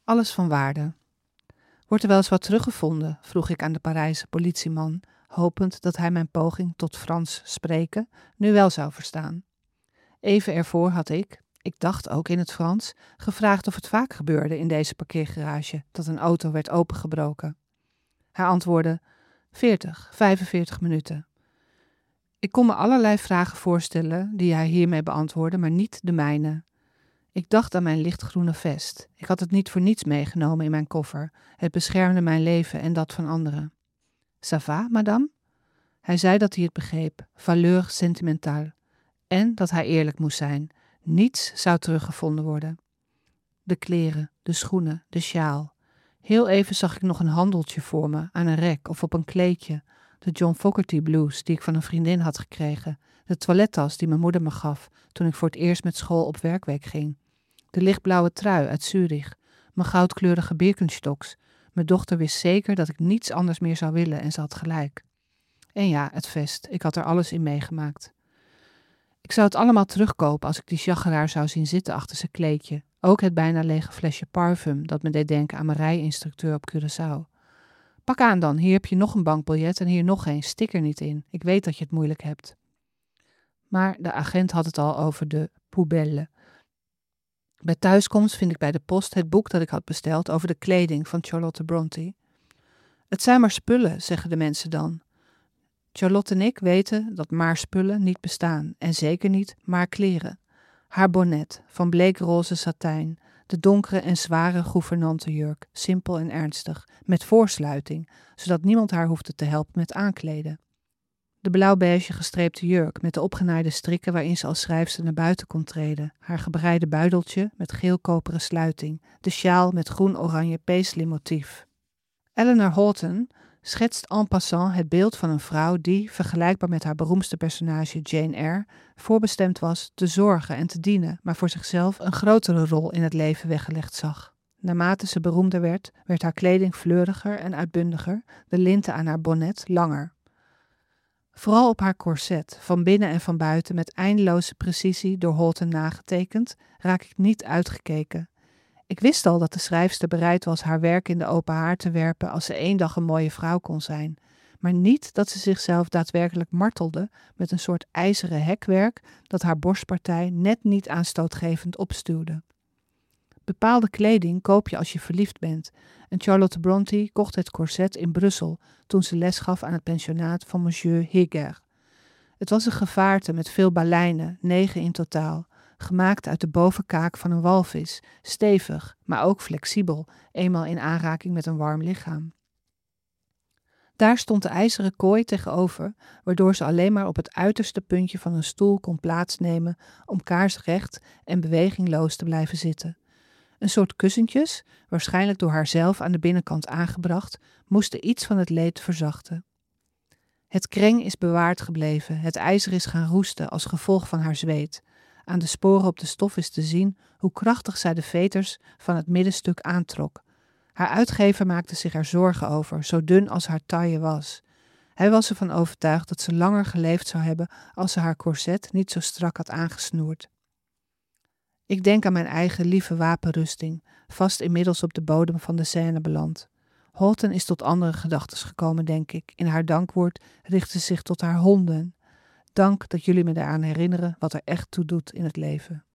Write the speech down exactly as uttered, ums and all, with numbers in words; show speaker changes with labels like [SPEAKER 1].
[SPEAKER 1] Alles van waarde. Wordt er wel eens wat teruggevonden? Vroeg ik aan de Parijse politieman, hopend dat hij mijn poging tot Frans spreken nu wel zou verstaan. Even ervoor had ik, ik dacht ook in het Frans, gevraagd of het vaak gebeurde in deze parkeergarage dat een auto werd opengebroken. Hij antwoordde: veertig, vijfenveertig minuten. Ik kon me allerlei vragen voorstellen die hij hiermee beantwoordde, maar niet de mijne. Ik dacht aan mijn lichtgroene vest. Ik had het niet voor niets meegenomen in mijn koffer. Het beschermde mijn leven en dat van anderen. Ça va, madame? Hij zei dat hij het begreep, valeur sentimentale. En dat hij eerlijk moest zijn. Niets zou teruggevonden worden. De kleren, de schoenen, de sjaal. Heel even zag ik nog een handeltje voor me, aan een rek of op een kleedje. De John Fogerty blouse die ik van een vriendin had gekregen. De toilettas die mijn moeder me gaf toen ik voor het eerst met school op werkweek ging. De lichtblauwe trui uit Zurich. Mijn goudkleurige Birkenstocks. Mijn dochter wist zeker dat ik niets anders meer zou willen en ze had gelijk. En ja, het vest. Ik had er alles in meegemaakt. Ik zou het allemaal terugkopen als ik die chageraar zou zien zitten achter zijn kleedje. Ook het bijna lege flesje parfum dat me deed denken aan mijn rijinstructeur op Curaçao. Pak aan dan, hier heb je nog een bankbiljet en hier nog een, stik er niet in. Ik weet dat je het moeilijk hebt. Maar de agent had het al over de poubelle. Bij thuiskomst vind ik bij de post het boek dat ik had besteld over de kleding van Charlotte Brontë. Het zijn maar spullen, zeggen de mensen dan. Charlotte en ik weten dat maar spullen niet bestaan en zeker niet maar kleren. Haar bonnet van bleekroze satijn, de donkere en zware gouvernantenjurk, simpel en ernstig, met voorsluiting, zodat niemand haar hoefde te helpen met aankleden. De blauw-beige gestreepte jurk met de opgenaaide strikken waarin ze als schrijfster naar buiten kon treden, haar gebreide buideltje met geel-koperen sluiting, de sjaal met groen-oranje paisley motief. Eleanor Houghton schetst en passant het beeld van een vrouw die, vergelijkbaar met haar beroemdste personage Jane Eyre, voorbestemd was te zorgen en te dienen, maar voor zichzelf een grotere rol in het leven weggelegd zag. Naarmate ze beroemder werd, werd haar kleding fleuriger en uitbundiger, de linten aan haar bonnet langer. Vooral op haar corset, van binnen en van buiten met eindeloze precisie door Houghton nagetekend, raak ik niet uitgekeken. Ik wist al dat de schrijfster bereid was haar werk in de open haard te werpen als ze één dag een mooie vrouw kon zijn, maar niet dat ze zichzelf daadwerkelijk martelde met een soort ijzeren hekwerk dat haar borstpartij net niet aanstootgevend opstuwde. Bepaalde kleding koop je als je verliefd bent en Charlotte Brontë kocht het corset in Brussel toen ze les gaf aan het pensionaat van Monsieur Heger. Het was een gevaarte met veel baleinen, negen in totaal, gemaakt uit de bovenkaak van een walvis, stevig, maar ook flexibel, eenmaal in aanraking met een warm lichaam. Daar stond de ijzeren kooi tegenover, waardoor ze alleen maar op het uiterste puntje van een stoel kon plaatsnemen om kaarsrecht en bewegingloos te blijven zitten. Een soort kussentjes, waarschijnlijk door haarzelf aan de binnenkant aangebracht, moesten iets van het leed verzachten. Het kreng is bewaard gebleven, het ijzer is gaan roesten als gevolg van haar zweet. Aan de sporen op de stof is te zien hoe krachtig zij de veters van het middenstuk aantrok. Haar uitgever maakte zich er zorgen over, zo dun als haar taille was. Hij was ervan overtuigd dat ze langer geleefd zou hebben als ze haar corset niet zo strak had aangesnoerd. Ik denk aan mijn eigen lieve wapenrusting, vast inmiddels op de bodem van de Seine beland. Houghton is tot andere gedachtes gekomen, denk ik. In haar dankwoord richt ze zich tot haar honden. Dank dat jullie me daaraan herinneren wat er echt toe doet in het leven.